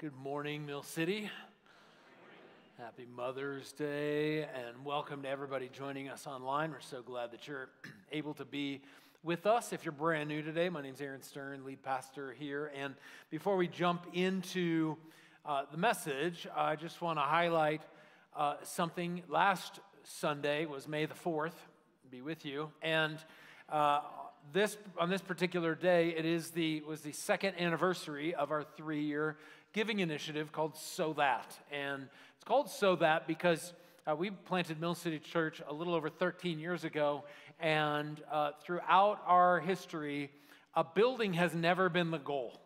Good morning, Mill City. Happy Mother's Day, and welcome to everybody joining us online. We're so glad that you're able to be with us. If you're brand new today, my name's Aaron Stern, lead pastor here. And before we jump into the message, I just want to highlight something. Last Sunday was May the 4th, be with you, and on this particular day, it was the second anniversary of our 3-year giving initiative called So That. And it's called So That because we planted Mill City Church a little over 13 years ago, and throughout our history, a building has never been the goal.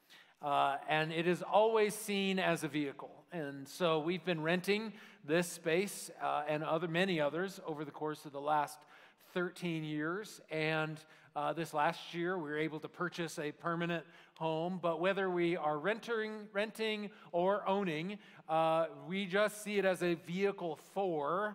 And it is always seen as a vehicle. And so we've been renting this space and many others over the course of the last 13 years, and this last year we were able to purchase a permanent home. But whether we are renting or owning, we just see it as a vehicle for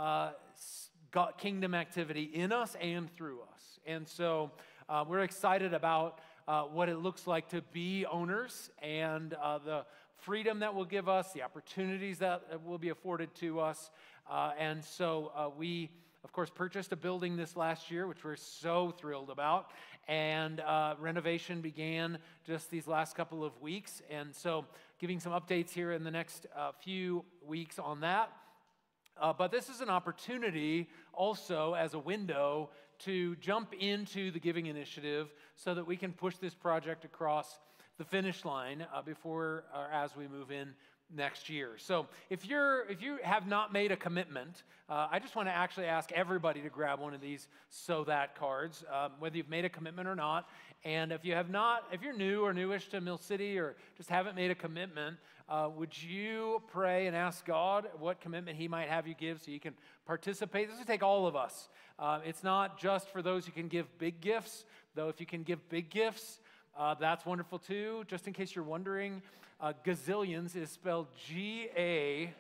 God, kingdom activity in us and through us. And so we're excited about what it looks like to be owners and the freedom that will give us, the opportunities that will be afforded to us. And so we, of course, purchased a building this last year, which we're so thrilled about, and renovation began just these last couple of weeks, and so giving some updates here in the next few weeks on that. But this is an opportunity also as a window to jump into the giving initiative so that we can push this project across the finish line before or as we move in next year. So if you have not made a commitment, I just want to actually ask everybody to grab one of these So That cards, whether you've made a commitment or not. And if you're new or newish to Mill City or just haven't made a commitment, would you pray and ask God what commitment He might have you give so you can participate? This will take all of us. It's not just for those who can give big gifts, though if you can give big gifts, that's wonderful too. Just in case you're wondering, gazillions is spelled G-A-Z.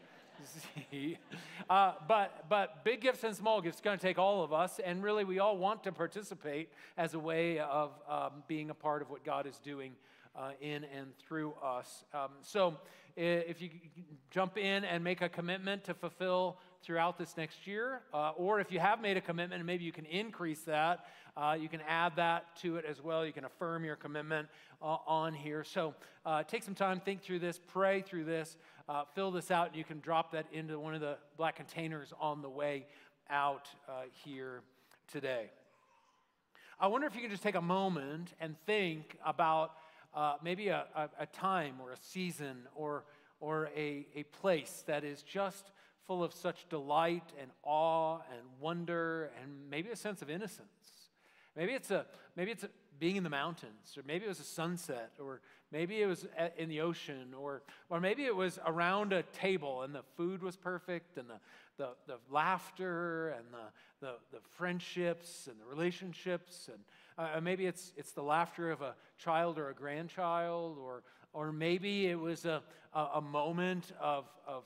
But big gifts and small gifts are going to take all of us, and really we all want to participate as a way of being a part of what God is doing in and through us. So if you jump in and make a commitment to fulfill throughout this next year, or if you have made a commitment and maybe you can increase that, you can add that to it as well. You can affirm your commitment on here. So take some time, think through this, pray through this, fill this out, and you can drop that into one of the black containers on the way out here today. I wonder if you can just take a moment and think about maybe a time or a season or a place that is just full of such delight and awe and wonder and maybe a sense of innocence. Maybe it's being in the mountains, or maybe it was a sunset, or maybe it was in the ocean, or maybe it was around a table and the food was perfect, and the laughter and the friendships and the relationships, and maybe it's the laughter of a child or a grandchild, or maybe it was a moment of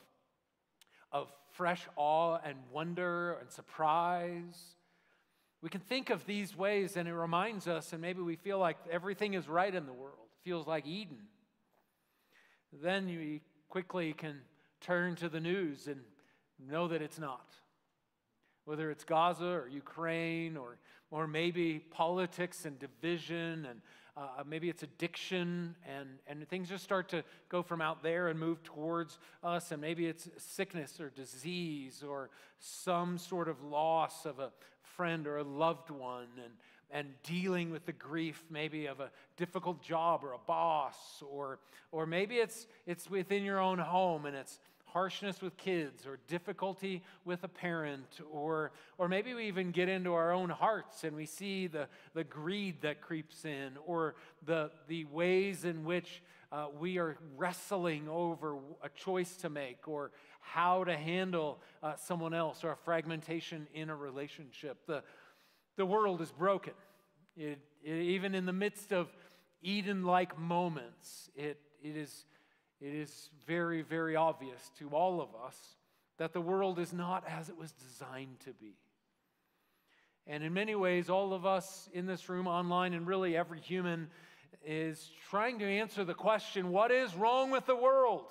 fresh awe and wonder and surprise. We can think of these ways, and it reminds us, and maybe we feel like everything is right in the world. It feels like Eden. Then you quickly can turn to the news and know that it's not. Whether it's Gaza or Ukraine, or maybe politics and division, and maybe it's addiction, and things just start to go from out there and move towards us, and maybe it's sickness or disease or some sort of loss of a friend or a loved one, and dealing with the grief maybe of a difficult job or a boss, or maybe it's within your own home and it's harshness with kids, or difficulty with a parent, or maybe we even get into our own hearts and we see the greed that creeps in, or the ways in which we are wrestling over a choice to make, or how to handle someone else, or a fragmentation in a relationship. The world is broken. Even in the midst of Eden-like moments, it is very, very obvious to all of us that the world is not as it was designed to be. And in many ways, all of us in this room, online, and really every human is trying to answer the question, what is wrong with the world?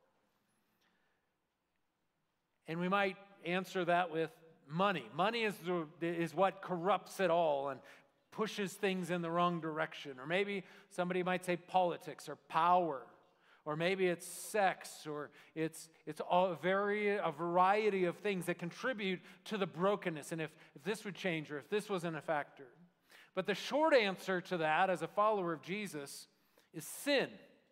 And we might answer that with money. Money is what corrupts it all and pushes things in the wrong direction. Or maybe somebody might say politics or power. Or maybe it's sex, or it's a variety of things that contribute to the brokenness. And if this would change, or if this wasn't a factor. But the short answer to that, as a follower of Jesus, is sin,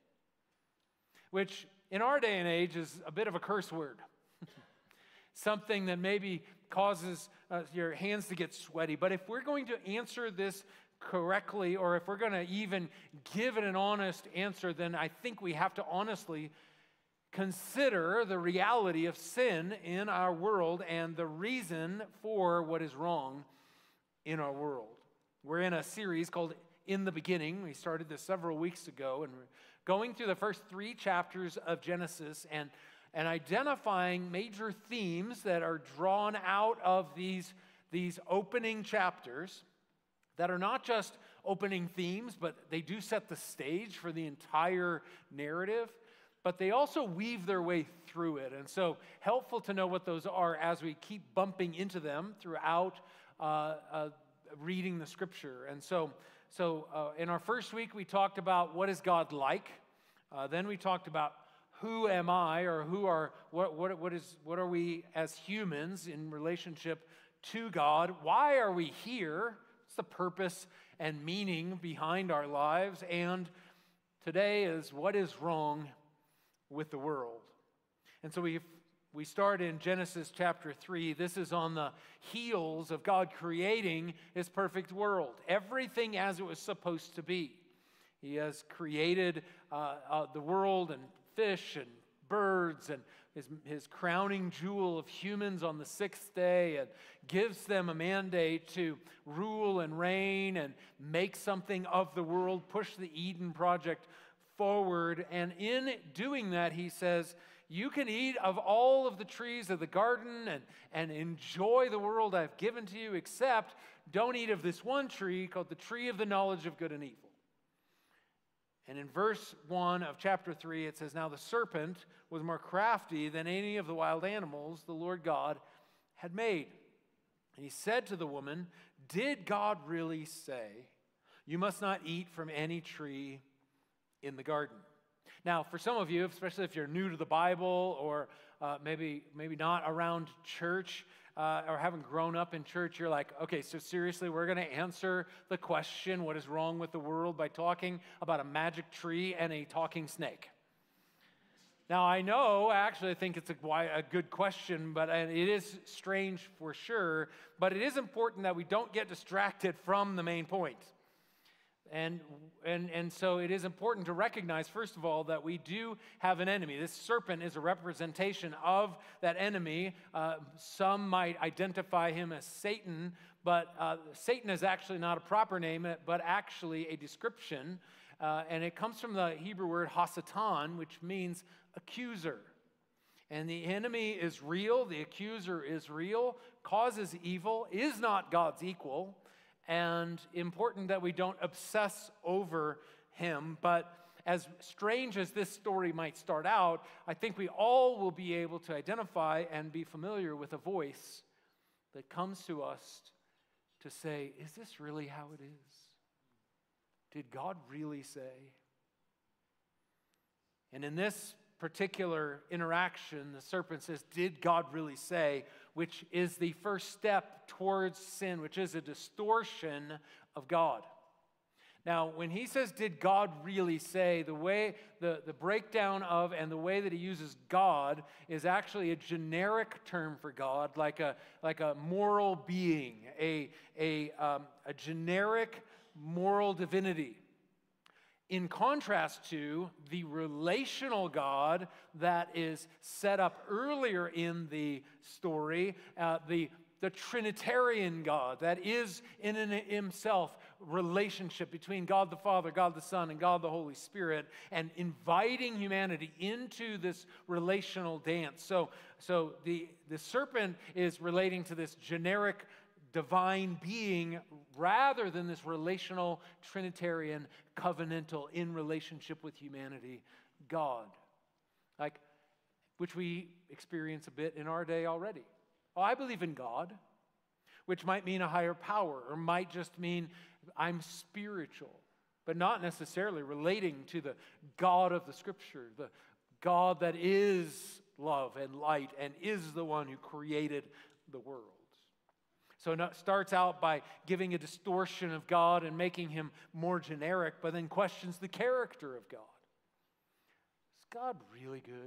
which in our day and age is a bit of a curse word. Something that maybe causes your hands to get sweaty. But if we're going to answer this correctly, or if we're going to even give it an honest answer, then I think we have to honestly consider the reality of sin in our world and the reason for what is wrong in our world. We're in a series called In the Beginning. We started this several weeks ago, and we're going through the first 3 chapters of Genesis and identifying major themes that are drawn out of these opening chapters that are not just opening themes, but they do set the stage for the entire narrative, but they also weave their way through it. And so helpful to know what those are as we keep bumping into them throughout reading the Scripture. And so in our first week, we talked about what is God like. Then we talked about who am I, or what are we as humans in relationship to God? Why are we here? What's the purpose and meaning behind our lives? And today is what is wrong with the world. And so we start in Genesis chapter 3. This is on the heels of God creating His perfect world. Everything as it was supposed to be. He has created the world and fish and birds and his crowning jewel of humans on the 6th day, and gives them a mandate to rule and reign and make something of the world, push the Eden project forward. And in doing that, He says, you can eat of all of the trees of the garden and enjoy the world I've given to you, except don't eat of this one tree called the tree of the knowledge of good and evil. And in verse 1 of chapter 3, it says, now the serpent was more crafty than any of the wild animals the Lord God had made. And he said to the woman, did God really say, you must not eat from any tree in the garden? Now, for some of you, especially if you're new to the Bible, or maybe not around church, or haven't grown up in church, you're like, okay, so seriously, we're going to answer the question, what is wrong with the world, by talking about a magic tree and a talking snake. Now, I know, actually, I think it's a good question, but it is strange for sure, but it is important that we don't get distracted from the main point. And so it is important to recognize, first of all, that we do have an enemy. This serpent is a representation of that enemy. Some might identify him as Satan, but Satan is actually not a proper name, but actually a description. And it comes from the Hebrew word hasatan, which means accuser. And the enemy is real, the accuser is real, causes evil, is not God's equal. And important that we don't obsess over him. But as strange as this story might start out, I think we all will be able to identify and be familiar with a voice that comes to us to say, is this really how it is? Did God really say? And in this particular interaction, the serpent says, did God really say? Which is the first step towards sin, which is a distortion of God. Now, when he says, did God really say, the way, the breakdown of and the way that he uses God is actually a generic term for God, like a moral being, a generic moral divinity. In contrast to the relational God that is set up earlier in the story, the Trinitarian God that is in himself relationship between God the Father, God the Son, and God the Holy Spirit, and inviting humanity into this relational dance. So the serpent is relating to this generic divine being rather than this relational, Trinitarian, covenantal, in relationship with humanity, God. Which we experience a bit in our day already. Oh, I believe in God, which might mean a higher power, or might just mean I'm spiritual, but not necessarily relating to the God of the Scripture, the God that is love and light and is the one who created the world. So it starts out by giving a distortion of God and making him more generic, but then questions the character of God. Is God really good?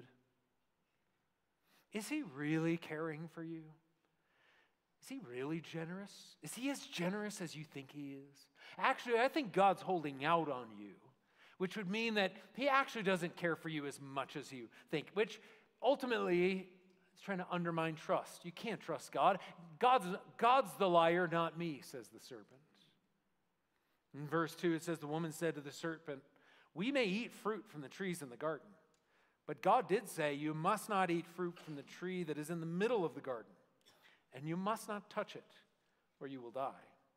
Is he really caring for you? Is he really generous? Is he as generous as you think he is? Actually, I think God's holding out on you, which would mean that he actually doesn't care for you as much as you think, which ultimately is trying to undermine trust. You can't trust God. God's the liar, not me, says the serpent. In verse 2, it says, the woman said to the serpent, we may eat fruit from the trees in the garden, but God did say, you must not eat fruit from the tree that is in the middle of the garden, and you must not touch it, or you will die.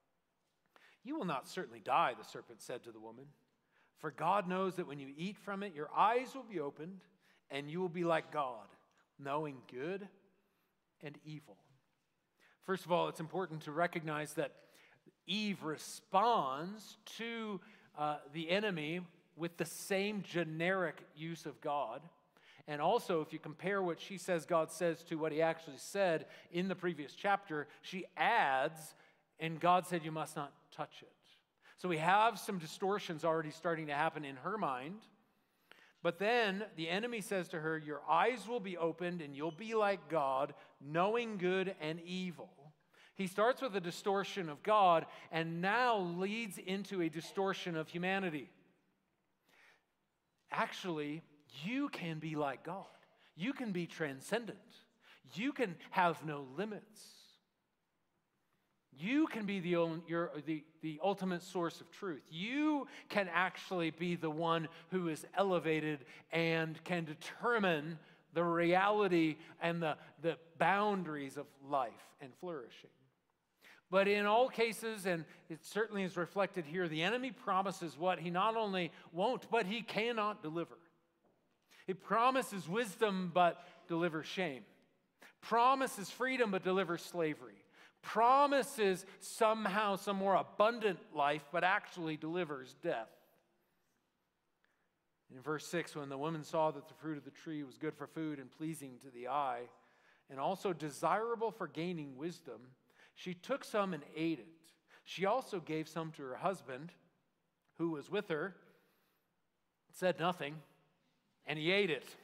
You will not certainly die, the serpent said to the woman, for God knows that when you eat from it, your eyes will be opened, and you will be like God, knowing good and evil. First of all, it's important to recognize that Eve responds to the enemy with the same generic use of God. And also, if you compare what she says God says to what he actually said in the previous chapter, she adds, and God said you must not touch it. So we have some distortions already starting to happen in her mind. But then the enemy says to her, your eyes will be opened and you'll be like God, knowing good and evil. He starts with a distortion of God and now leads into a distortion of humanity. Actually, you can be like God. You can be transcendent. You can have no limits. You can be the ultimate source of truth. You can actually be the one who is elevated and can determine the reality and the boundaries of life and flourishing. But in all cases, and it certainly is reflected here, the enemy promises what he not only won't, but he cannot deliver. It promises wisdom, but delivers shame. Promises freedom, but delivers slavery. Promises somehow some more abundant life, but actually delivers death. In verse 6, when the woman saw that the fruit of the tree was good for food and pleasing to the eye, and also desirable for gaining wisdom, she took some and ate it. She also gave some to her husband, who was with her, said nothing, and he ate it. It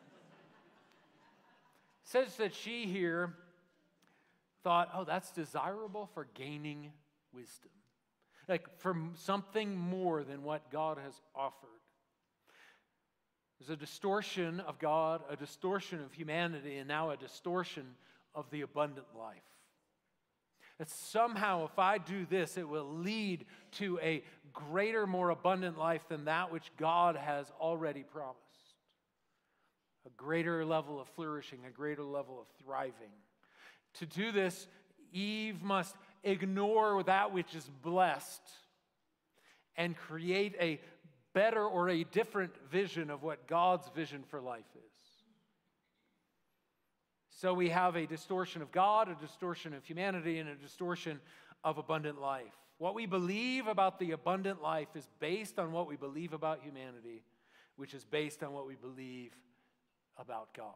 says that she here thought, oh, that's desirable for gaining wisdom. Like for something more than what God has offered. There's a distortion of God, a distortion of humanity, and now a distortion of the abundant life. That somehow if I do this, it will lead to a greater, more abundant life than that which God has already promised. A greater level of flourishing, a greater level of thriving. To do this, Eve must ignore that which is blessed and create a better or a different vision of what God's vision for life is. So we have a distortion of God, a distortion of humanity, and a distortion of abundant life. What we believe about the abundant life is based on what we believe about humanity, which is based on what we believe about God.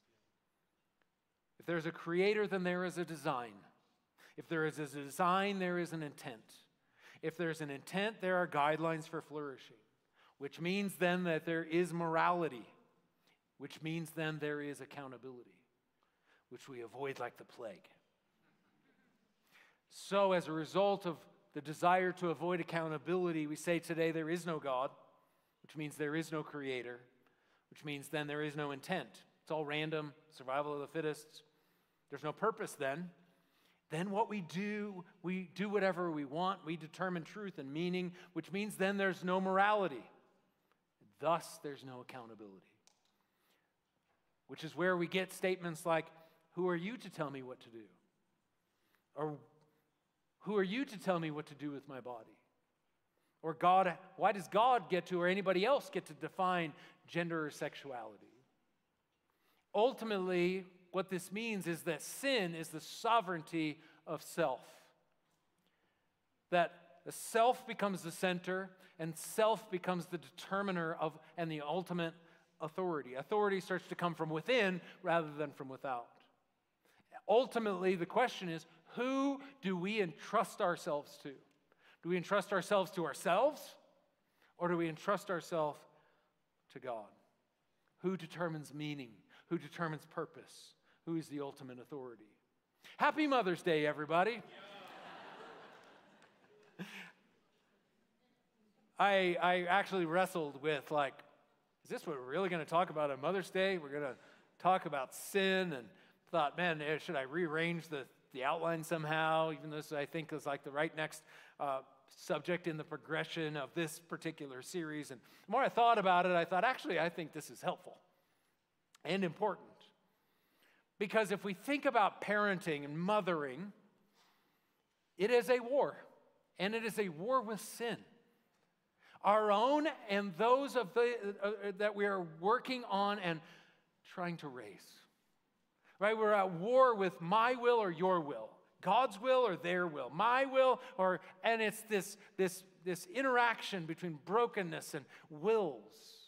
If there's a creator, then there is a design. If there is a design, there is an intent. If there's an intent, there are guidelines for flourishing, which means then that there is morality, which means then there is accountability, which we avoid like the plague. So as a result of the desire to avoid accountability, we say today there is no God, which means there is no creator, which means then there is no intent. It's all random, survival of the fittest. There's no purpose then. Then what we do whatever we want. We determine truth and meaning, which means then there's no morality. Thus, there's no accountability. Which is where we get statements like, who are you to tell me what to do? Or who are you to tell me what to do with my body? Or God, why does God get to, or anybody else get to define gender or sexuality? Ultimately, what this means is that sin is the sovereignty of self. That the self becomes the center, and self becomes the determiner of and the ultimate authority. Authority starts to come from within rather than from without. Ultimately, the question is, who do we entrust ourselves to? Do we entrust ourselves to ourselves, or do we entrust ourselves to God? Who determines meaning? Who determines purpose? Who is the ultimate authority? Happy Mother's Day, everybody. I actually wrestled with, is this what we're really going to talk about on Mother's Day? We're going to talk about sin, and thought, man, should I rearrange the outline somehow, even though this, I think, is like the right next subject in the progression of this particular series. And the more I thought about it, I thought, actually, I think this is helpful and important. Because if we think about parenting and mothering, it is a war, and it is a war with sin. Our own and those of that we are working on and trying to raise. Right? We're at war with my will or your will, God's will or their will, my will and it's this interaction between brokenness and wills.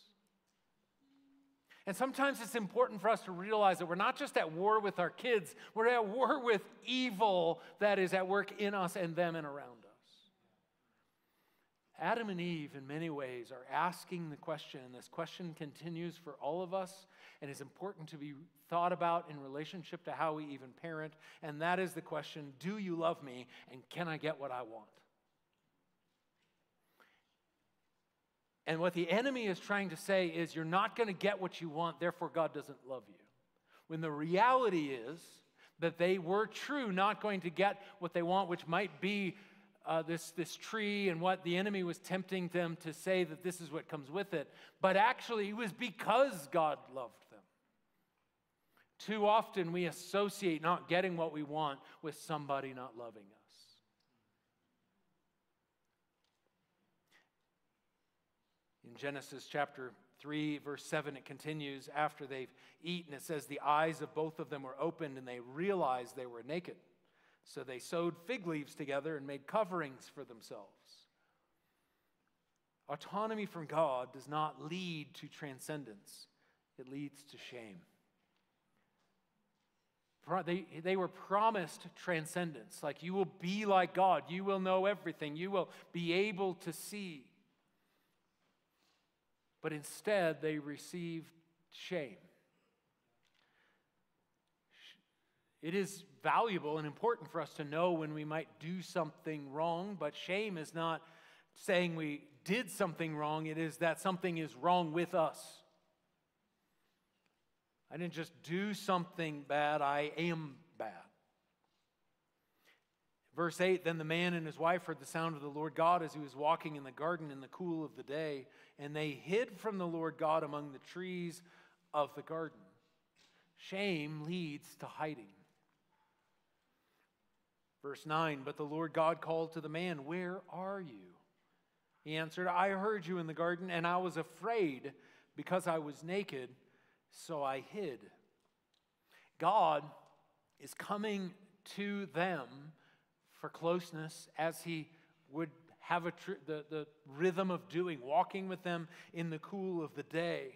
And sometimes it's important for us to realize that we're not just at war with our kids, we're at war with evil that is at work in us and them and around us. Adam and Eve, in many ways, are asking the question, and this question continues for all of us, and is important to be thought about in relationship to how we even parent, and that is the question, do you love me, and can I get what I want? And what the enemy is trying to say is, you're not going to get what you want, therefore God doesn't love you. When the reality is that they were true, not going to get what they want, which might be this tree, and what the enemy was tempting them to say that this is what comes with it. But actually, it was because God loved them. Too often, we associate not getting what we want with somebody not loving us. In Genesis chapter 3, verse 7, it continues, after they've eaten, it says, the eyes of both of them were opened, and they realized they were naked. So they sewed fig leaves together and made coverings for themselves. Autonomy from God does not lead to transcendence. It leads to shame. They were promised transcendence, like you will be like God, you will know everything, you will be able to see. But instead, they received shame. It is valuable and important for us to know when we might do something wrong, but shame is not saying we did something wrong, it is that something is wrong with us. I didn't just do something bad, I am bad. Verse 8, then the man and his wife heard the sound of the Lord God as he was walking in the garden in the cool of the day, and they hid from the Lord God among the trees of the garden. Shame leads to hiding. Verse 9, but the Lord God called to the man, where are you? He answered, I heard you in the garden, and I was afraid because I was naked, so I hid. God is coming to them for closeness as he would have the rhythm of doing, walking with them in the cool of the day.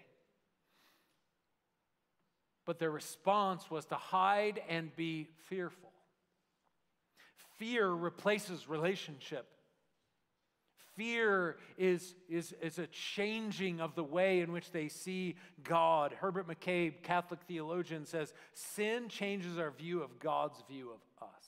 But their response was to hide and be fearful. Fear replaces relationship. Fear is a changing of the way in which they see God. Herbert McCabe, Catholic theologian, says, sin changes our view of God's view of us.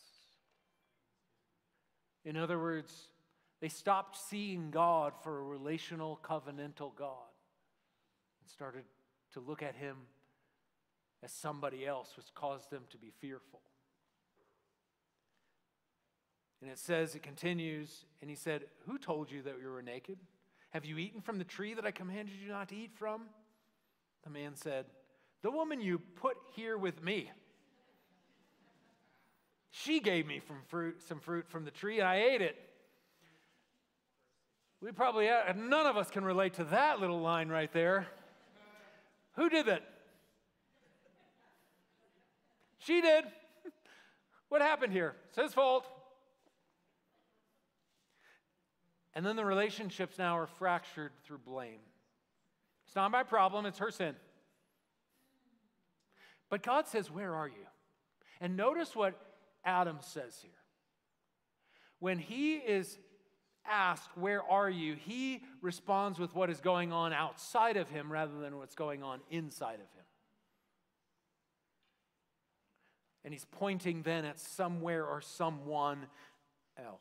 In other words, they stopped seeing God for a relational, covenantal God and started to look at him as somebody else, which caused them to be fearful. And it says, it continues, and he said, who told you that you were naked? Have you eaten from the tree that I commanded you not to eat from? The man said, the woman you put here with me. She gave me some fruit from the tree, and I ate it. We probably, none of us can relate to that little line right there. Who did that? She did. What happened here? It's his fault. And then the relationships now are fractured through blame. It's not my problem, it's her sin. But God says, where are you? And notice what Adam says here. When he is asked, where are you? He responds with what is going on outside of him rather than what's going on inside of him. And he's pointing then at somewhere or someone else.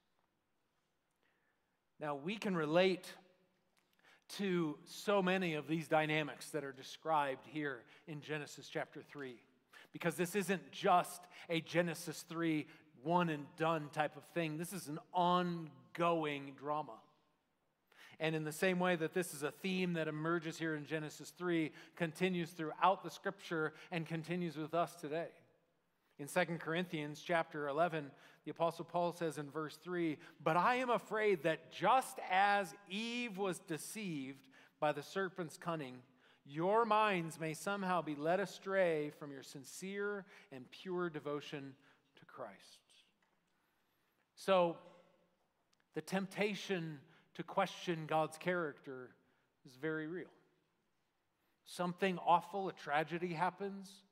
Now, we can relate to so many of these dynamics that are described here in Genesis chapter 3. Because this isn't just a Genesis 3 one and done type of thing. This is an ongoing drama. And in the same way that this is a theme that emerges here in Genesis 3, continues throughout the scripture and continues with us today. In 2 Corinthians chapter 11, the Apostle Paul says in verse 3, "But I am afraid that just as Eve was deceived by the serpent's cunning, your minds may somehow be led astray from your sincere and pure devotion to Christ." So, the temptation to question God's character is very real. Something awful, a tragedy happens.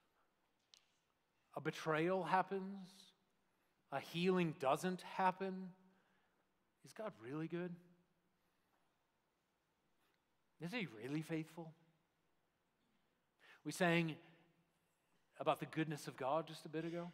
A betrayal happens. A healing doesn't happen. Is God really good? Is he really faithful? We sang about the goodness of God just a bit ago.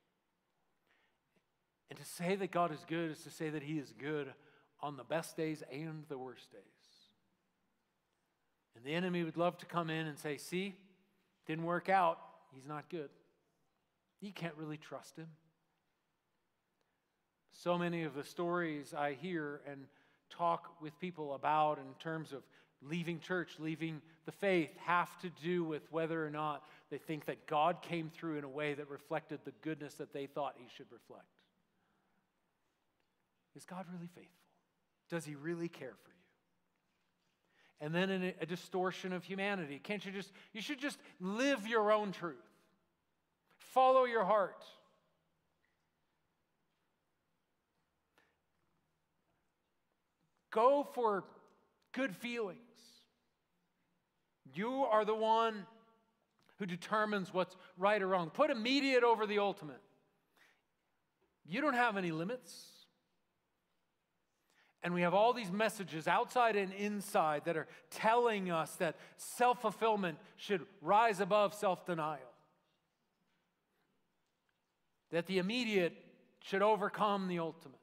And to say that God is good is to say that he is good on the best days and the worst days. And the enemy would love to come in and say, see, didn't work out. He's not good. You can't really trust him. So many of the stories I hear and talk with people about in terms of leaving church, leaving the faith, have to do with whether or not they think that God came through in a way that reflected the goodness that they thought he should reflect. Is God really faithful? Does he really care for you? And then in a distortion of humanity, you should just live your own truth. Follow your heart. Go for good feelings. You are the one who determines what's right or wrong. Put immediate over the ultimate. You don't have any limits. And we have all these messages outside and inside that are telling us that self-fulfillment should rise above self-denial. That the immediate should overcome the ultimate.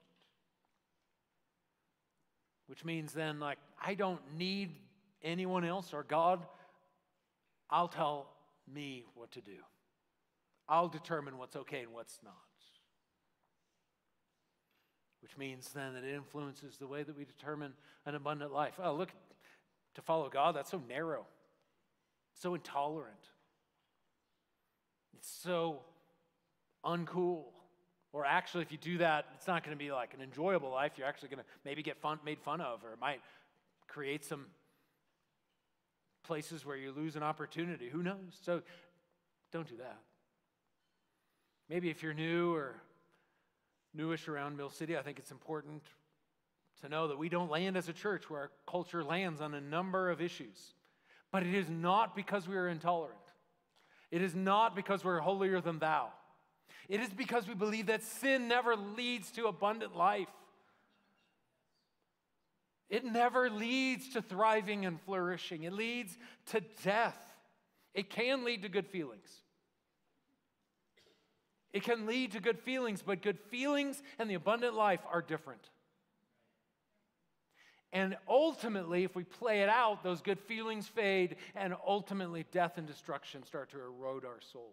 Which means then, I don't need anyone else or God. I'll tell me what to do. I'll determine what's okay and what's not. Which means then that it influences the way that we determine an abundant life. Oh, look, to follow God, that's so narrow, so intolerant. It's so uncool. Or actually, if you do that, it's not going to be like an enjoyable life. You're actually going to maybe get made fun of, or it might create some places where you lose an opportunity. Who knows? So don't do that. Maybe if you're new or newish around Mill City, I think it's important to know that we don't land as a church where our culture lands on a number of issues. But it is not because we are intolerant. It is not because we're holier than thou. It is because we believe that sin never leads to abundant life. It never leads to thriving and flourishing. It leads to death. It can lead to good feelings. It can lead to good feelings, but good feelings and the abundant life are different. And ultimately, if we play it out, those good feelings fade, and ultimately death and destruction start to erode our souls.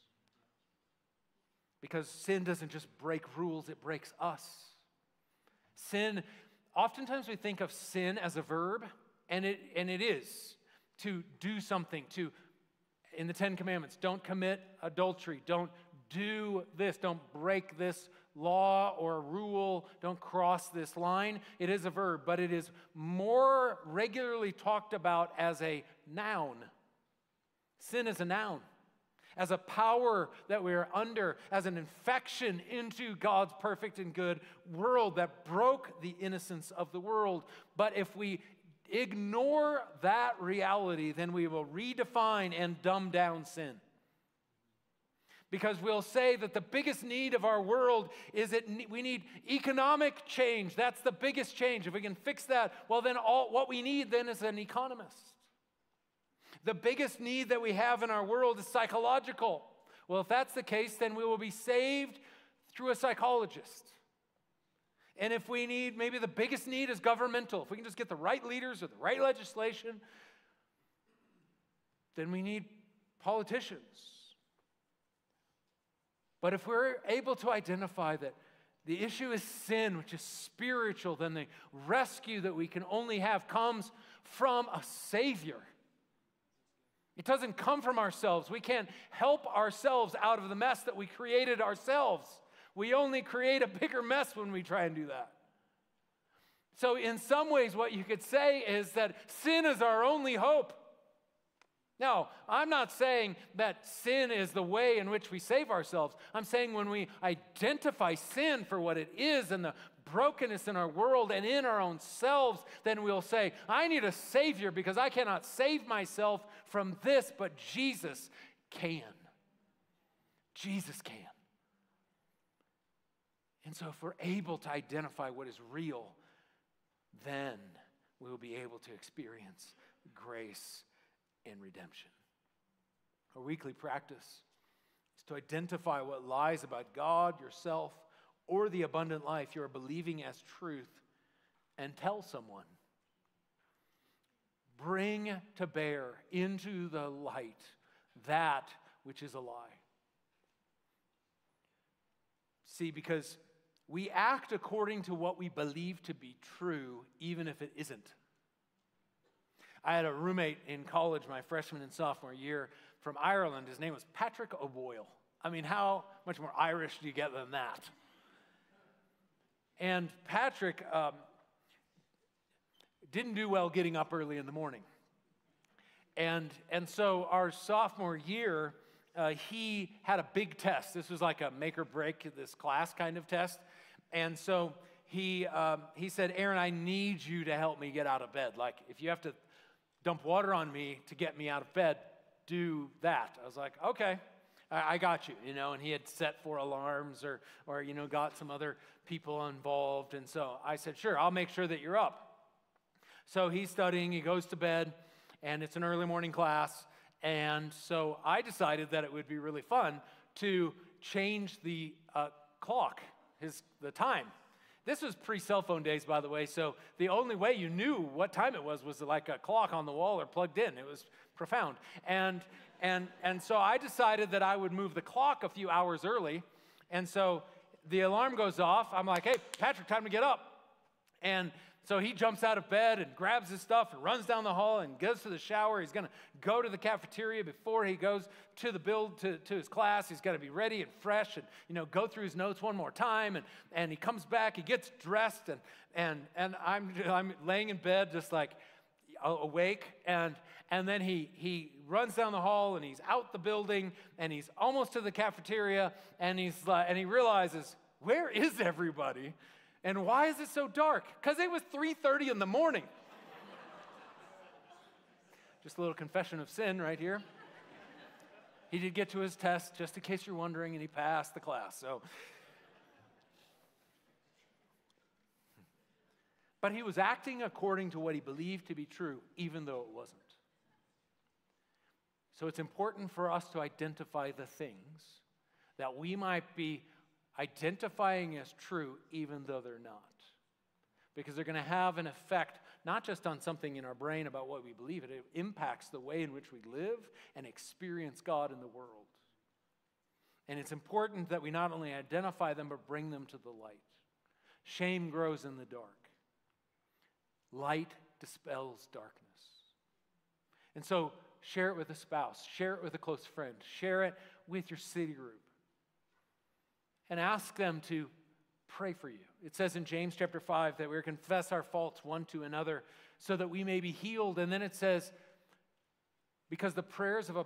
Because sin doesn't just break rules, it breaks us. Sin, oftentimes we think of sin as a verb, and it is to do something, in the Ten Commandments, don't commit adultery, don't do this. Don't break this law or rule. Don't cross this line. It is a verb, but it is more regularly talked about as a noun. Sin is a noun, as a power that we are under, as an infection into God's perfect and good world that broke the innocence of the world. But if we ignore that reality, then we will redefine and dumb down sin. Because we'll say that the biggest need of our world is that we need economic change. That's the biggest change. If we can fix that, well, then what we need then is an economist. The biggest need that we have in our world is psychological. Well, if that's the case, then we will be saved through a psychologist. And if we need, maybe the biggest need is governmental. If we can just get the right leaders or the right legislation, then we need politicians. But if we're able to identify that the issue is sin, which is spiritual, then the rescue that we can only have comes from a Savior. It doesn't come from ourselves. We can't help ourselves out of the mess that we created ourselves. We only create a bigger mess when we try and do that. So in some ways, what you could say is that sin is our only hope. Now, I'm not saying that sin is the way in which we save ourselves. I'm saying when we identify sin for what it is and the brokenness in our world and in our own selves, then we'll say, I need a Savior because I cannot save myself from this, but Jesus can. Jesus can. And so if we're able to identify what is real, then we will be able to experience grace and redemption. Our weekly practice is to identify what lies about God, yourself, or the abundant life you are believing as truth and tell someone. Bring to bear into the light that which is a lie. See, because we act according to what we believe to be true, even if it isn't. I had a roommate in college my freshman and sophomore year from Ireland. His name was Patrick O'Boyle. I mean, how much more Irish do you get than that? And Patrick didn't do well getting up early in the morning. And so our sophomore year, he had a big test. This was like a make or break this class kind of test. And so he said, Aaron, I need you to help me get out of bed. Like, if you have to dump water on me to get me out of bed, do that. I was like, okay, I got you, and he had set 4 alarms or got some other people involved. And so I said, sure, I'll make sure that you're up. So he's studying, he goes to bed, and it's an early morning class. And so I decided that it would be really fun to change the clock, the time. This was pre-cell phone days, by the way, so the only way you knew what time it was like a clock on the wall or plugged in. It was profound. And so I decided that I would move the clock a few hours early. And so the alarm goes off. I'm like, hey, Patrick, time to get up. And so he jumps out of bed and grabs his stuff and runs down the hall and goes to the shower. He's going to go to the cafeteria before he goes to the to his class. He's got to be ready and fresh and, go through his notes one more time. And he comes back, he gets dressed, and I'm laying in bed just like awake. And then he runs down the hall and he's out the building and he's almost to the cafeteria and he realizes, where is everybody? And why is it so dark? Because it was 3:30 in the morning. Just a little confession of sin right here. He did get to his test, just in case you're wondering, and he passed the class. But he was acting according to what he believed to be true, even though it wasn't. So it's important for us to identify the things that we might be identifying as true even though they're not. Because they're going to have an effect not just on something in our brain about what we believe, it impacts the way in which we live and experience God in the world. And it's important that we not only identify them but bring them to the light. Shame grows in the dark. Light dispels darkness. And so share it with a spouse, share it with a close friend, share it with your city group. and ask them to pray for you. It says in James chapter 5 that we're to confess our faults one to another so that we may be healed. And then it says, because the prayers of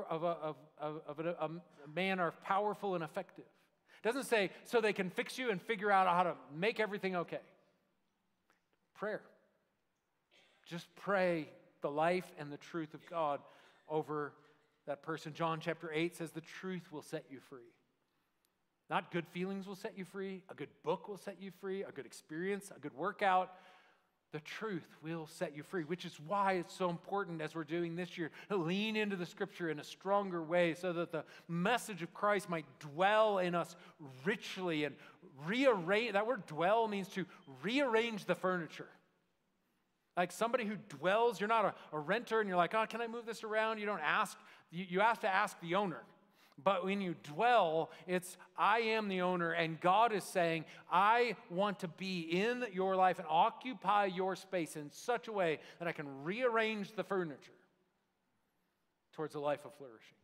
a man are powerful and effective. It doesn't say so they can fix you and figure out how to make everything okay. Prayer. Just pray the life and the truth of God over that person. John chapter 8 says the truth will set you free. Not good feelings will set you free. A good book will set you free. A good experience, a good workout. The truth will set you free, which is why it's so important as we're doing this year to lean into the Scripture in a stronger way so that the message of Christ might dwell in us richly and rearrange. That word dwell means to rearrange the furniture. Like somebody who dwells, you're not a renter and you're like, oh, can I move this around? You don't ask. You have to ask the owner. But when you dwell, it's I am the owner, and God is saying, I want to be in your life and occupy your space in such a way that I can rearrange the furniture towards a life of flourishing.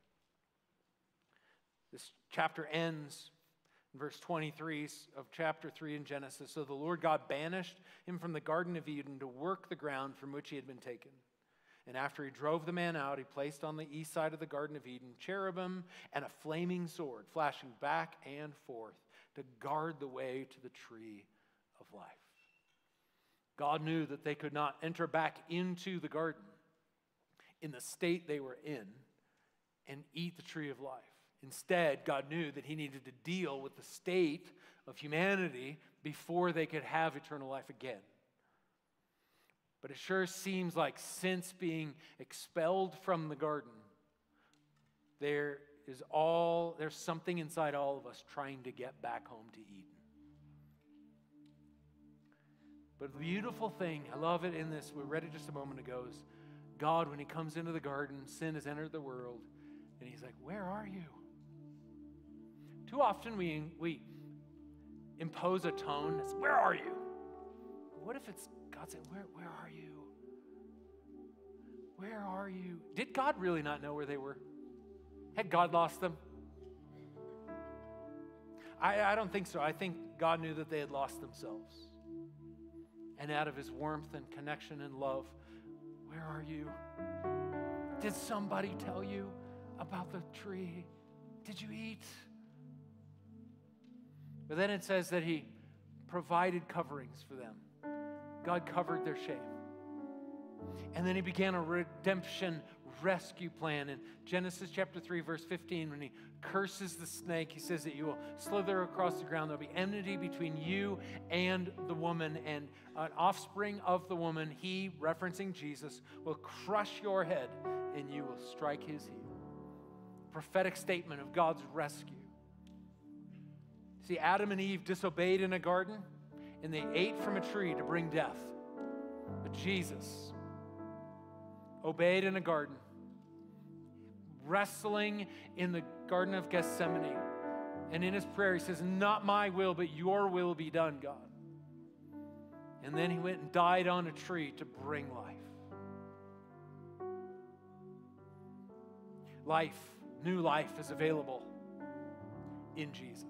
This chapter ends in verse 23 of chapter 3 in Genesis. So the Lord God banished him from the Garden of Eden to work the ground from which he had been taken. And after he drove the man out, he placed on the east side of the Garden of Eden cherubim and a flaming sword, flashing back and forth to guard the way to the tree of life. God knew that they could not enter back into the garden in the state they were in and eat the tree of life. Instead, God knew that he needed to deal with the state of humanity before they could have eternal life again. But it sure seems like since being expelled from the garden, there's something inside all of us trying to get back home to Eden. But the beautiful thing, I love it in this, we read it just a moment ago, is God, when he comes into the garden, sin has entered the world, and he's like, where are you? Too often we impose a tone that's, where are you? What if it's God saying, where are you? Where are you? Did God really not know where they were? Had God lost them? I don't think so. I think God knew that they had lost themselves. And out of his warmth and connection and love, where are you? Did somebody tell you about the tree? Did you eat? But then it says that he provided coverings for them. God covered their shame. And then he began a redemption rescue plan. In Genesis chapter 3, verse 15, when he curses the snake, he says that you will slither across the ground. There'll be enmity between you and the woman, and an offspring of the woman, he, referencing Jesus, will crush your head and you will strike his heel. Prophetic statement of God's rescue. See, Adam and Eve disobeyed in a garden, and they ate from a tree to bring death. But Jesus obeyed in a garden, wrestling in the Garden of Gethsemane. And in his prayer, he says, not my will, but your will be done, God. And then he went and died on a tree to bring life. Life, new life is available in Jesus.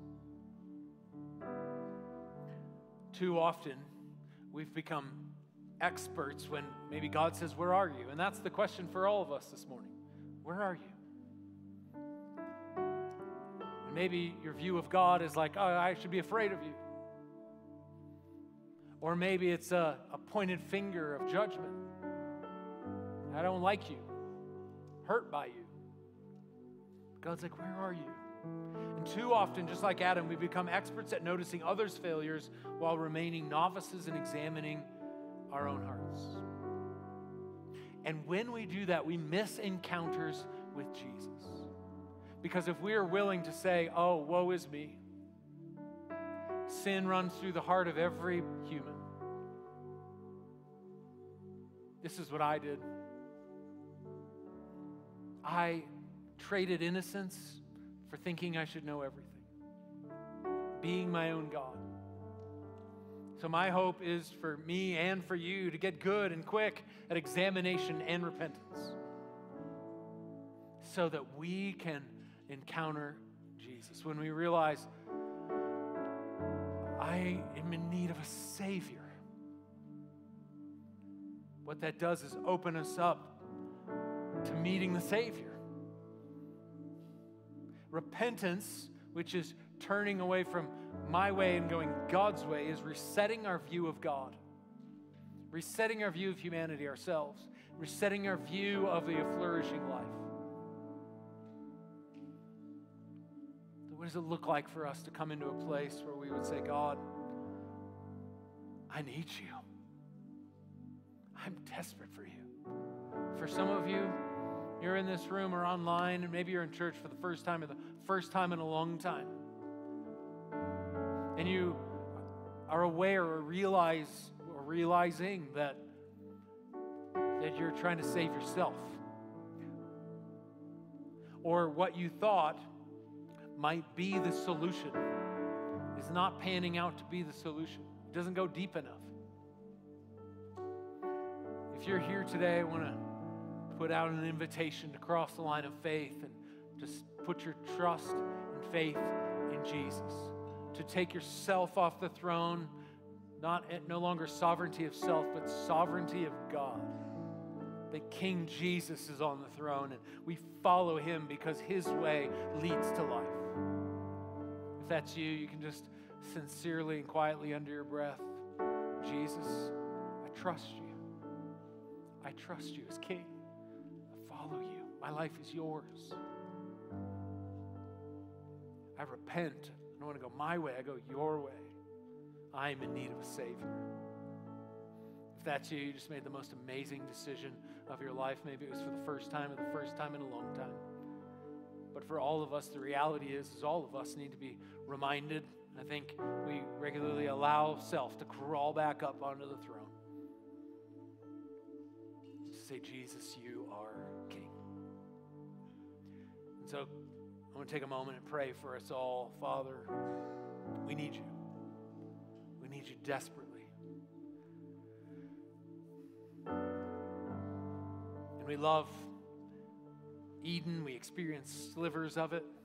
Too often, we've become experts when maybe God says, where are you? And that's the question for all of us this morning. Where are you? And maybe your view of God is like, oh, I should be afraid of you. Or maybe it's a pointed finger of judgment. I don't like you. Hurt by you. God's like, where are you? And too often, just like Adam, we become experts at noticing others' failures while remaining novices in examining our own hearts. And when we do that, we miss encounters with Jesus. Because if we are willing to say, oh, woe is me, sin runs through the heart of every human. This is what I did. I traded innocence for thinking I should know everything, being my own God. So my hope is for me and for you to get good and quick at examination and repentance so that we can encounter Jesus. When we realize I am in need of a Savior. What that does is open us up to meeting the Savior. Repentance, which is turning away from my way and going God's way, is resetting our view of God, resetting our view of humanity ourselves, resetting our view of a flourishing life. So what does it look like for us to come into a place where we would say, God, I need you. I'm desperate for you. For some of you, you're in this room or online, and maybe you're in church for the first time in a long time. And you are aware or realizing that you're trying to save yourself. Or what you thought might be the solution is not panning out to be the solution. It doesn't go deep enough. If you're here today, I want to put out an invitation to cross the line of faith and just put your trust and faith in Jesus. To take yourself off the throne, no longer sovereignty of self, but sovereignty of God. That King Jesus is on the throne and we follow him because his way leads to life. If that's you, you can just sincerely and quietly under your breath, Jesus, I trust you. I trust you as King. I follow you. My life is yours. I repent. I don't want to go my way. I go your way. I am in need of a Savior. If that's you, you just made the most amazing decision of your life. Maybe it was for the first time or the first time in a long time. But for all of us, the reality is all of us need to be reminded. I think we regularly allow self to crawl back up onto the throne. Say, Jesus, you are King. And so I want to take a moment and pray for us all. Father, we need you. We need you desperately. And we love Eden. We experience slivers of it.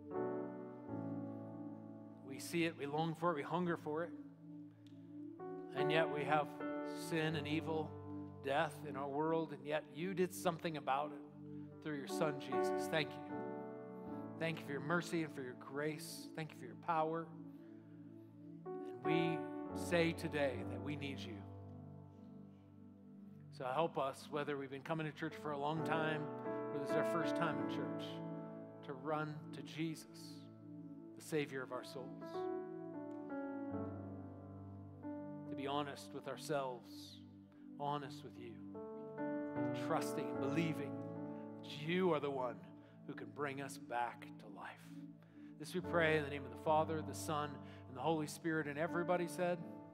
We see it. We long for it. We hunger for it. And yet we have sin and evil, death in our world, and yet you did something about it through your Son, Jesus. Thank you. Thank you for your mercy and for your grace. Thank you for your power. And we say today that we need you. So help us, whether we've been coming to church for a long time or this is our first time in church, to run to Jesus, the Savior of our souls. To be honest with ourselves, honest with you, trusting and believing that you are the one who can bring us back to life. This we pray in the name of the Father, the Son, and the Holy Spirit. And everybody said,